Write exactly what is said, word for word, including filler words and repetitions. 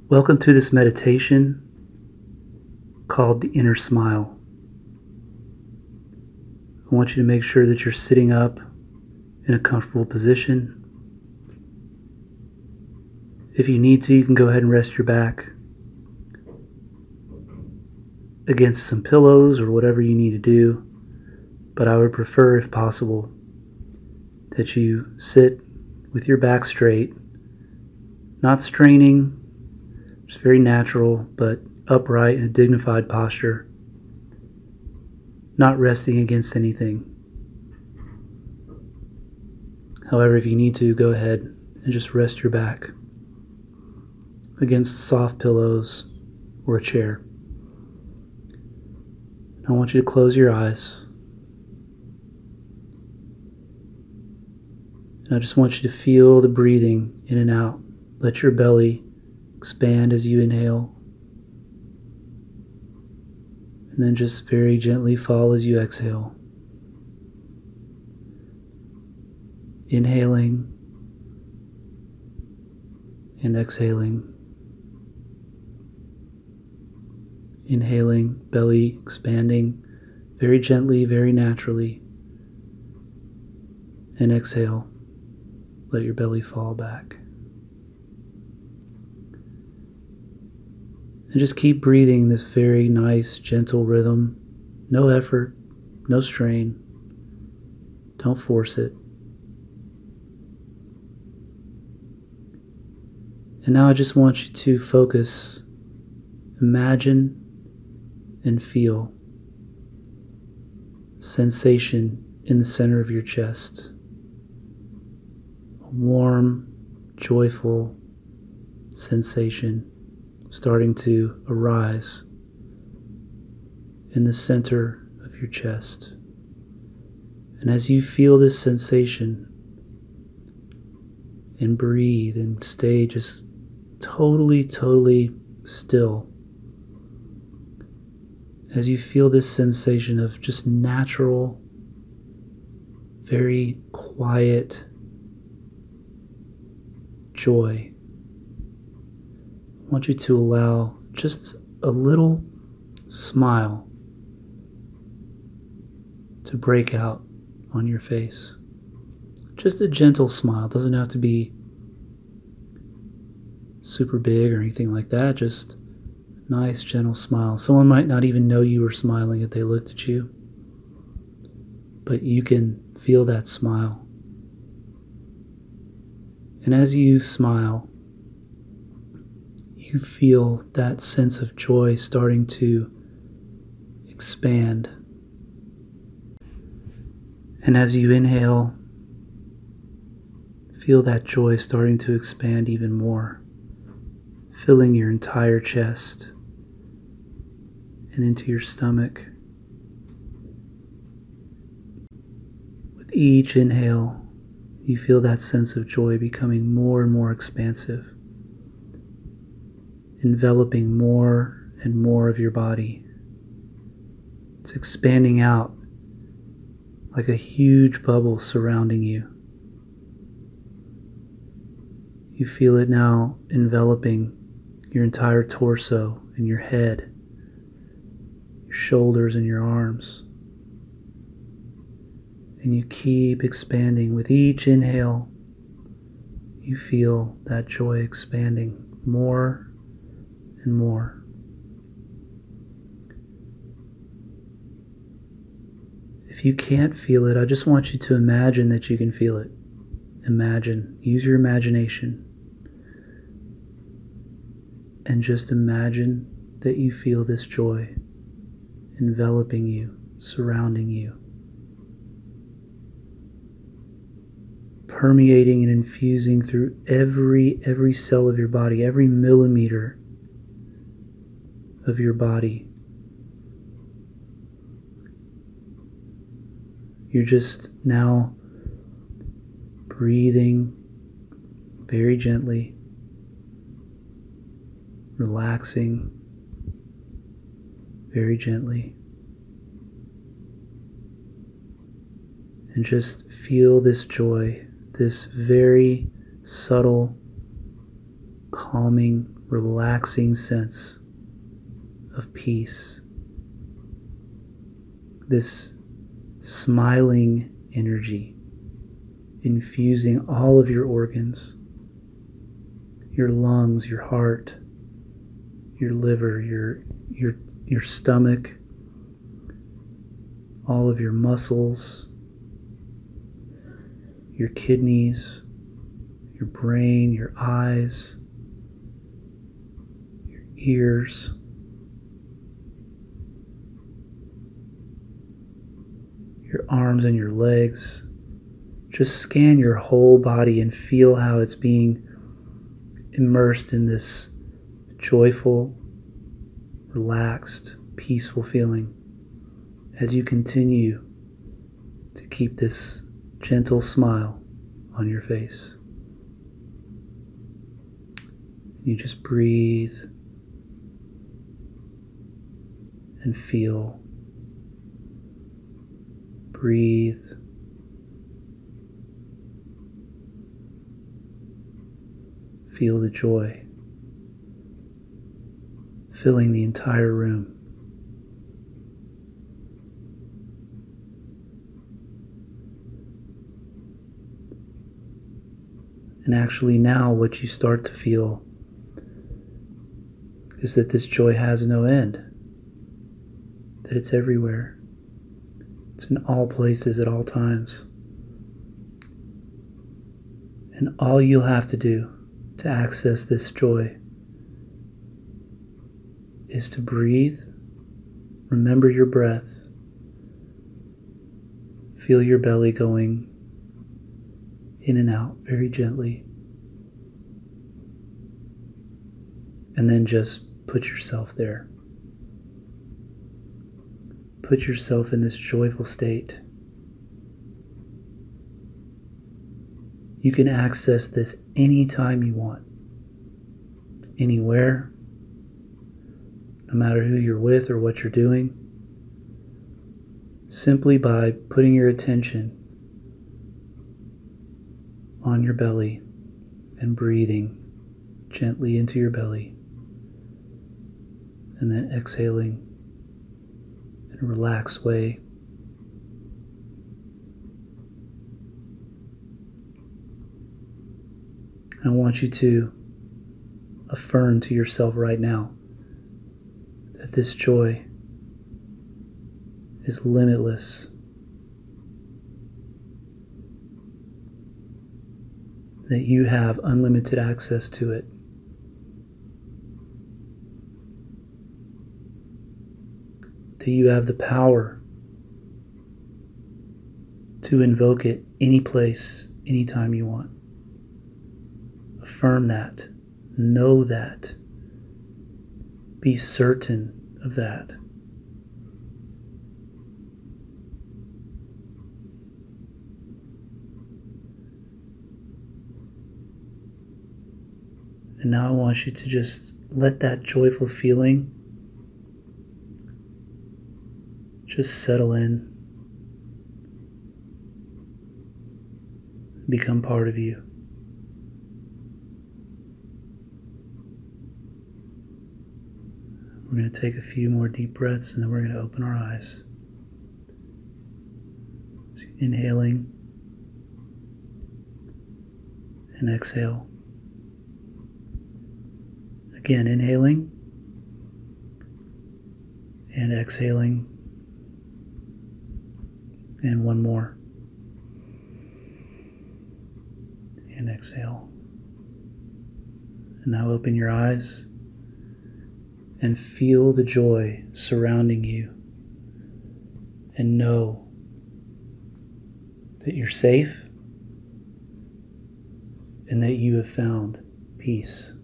Welcome to this meditation called the Inner Smile. I want you to make sure that you're sitting up in a comfortable position. If you need to, you can go ahead and rest your back against some pillows or whatever you need to do. But I would prefer, if possible, that you sit with your back straight, not straining, just very natural, but upright in a dignified posture, not resting against anything. However, if you need to, go ahead and just rest your back against soft pillows or a chair. I want you to close your eyes. And I just want you to feel the breathing in and out. Let your belly expand as you inhale. And then just very gently fall as you exhale. Inhaling and exhaling. Inhaling, belly expanding very gently, very naturally. And exhale. Let your belly fall back. And just keep breathing this very nice, gentle rhythm. No effort, no strain. Don't force it. And now I just want you to focus, imagine, and feel sensation in the center of your chest. A warm, joyful sensation starting to arise in the center of your chest. And as you feel this sensation and breathe and stay just totally, totally still, as you feel this sensation of just natural, very quiet joy, I want you to allow just a little smile to break out on your face. Just a gentle smile. It doesn't have to be super big or anything like that. Just a nice, gentle smile. Someone might not even know you were smiling if they looked at you, but you can feel that smile. And as you smile, you feel that sense of joy starting to expand. And as you inhale, feel that joy starting to expand even more, filling your entire chest and into your stomach. With each inhale, you feel that sense of joy becoming more and more expansive, enveloping more and more of your body. It's expanding out like a huge bubble surrounding you. You feel it now enveloping your entire torso and your head, your shoulders and your arms. And you keep expanding. With each inhale, you feel that joy expanding more and more. If you can't feel it, I just want you to imagine that you can feel it. Imagine. Use your imagination. And just imagine that you feel this joy enveloping you, surrounding you, permeating and infusing through every every cell of your body, every millimeter of your body. You're just now breathing very gently, relaxing very gently, and just feel this joy, this very subtle, calming relaxing sense of peace, this smiling energy infusing all of your organs, your lungs, your heart, your liver, your your your stomach, all of your muscles, your kidneys, your brain, your eyes, your ears, your arms and your legs. Just scan your whole body and feel how it's being immersed in this joyful, relaxed, peaceful feeling as you continue to keep this gentle smile on your face. You just breathe and feel. Breathe. Feel the joy filling the entire room. And actually now what you start to feel is that this joy has no end, that it's everywhere. It's in all places at all times. And all you'll have to do to access this joy is to breathe, remember your breath, feel your belly going in and out very gently, and then just put yourself there. Put yourself in this joyful state. You can access this anytime you want, anywhere, no matter who you're with or what you're doing, simply by putting your attention on your belly and breathing gently into your belly, and then exhaling in a relaxed way. And I want you to affirm to yourself right now that this joy is limitless, that you have unlimited access to it. That you have the power to invoke it any place, anytime you want. Affirm that. Know that. Be certain of that. And now I want you to just let that joyful feeling just settle in, become part of you. We're going to take a few more deep breaths and then we're going to open our eyes. So inhaling and exhale. Again, inhaling and exhaling. And one more. And exhale. And now open your eyes and feel the joy surrounding you. And know that you're safe and that you have found peace.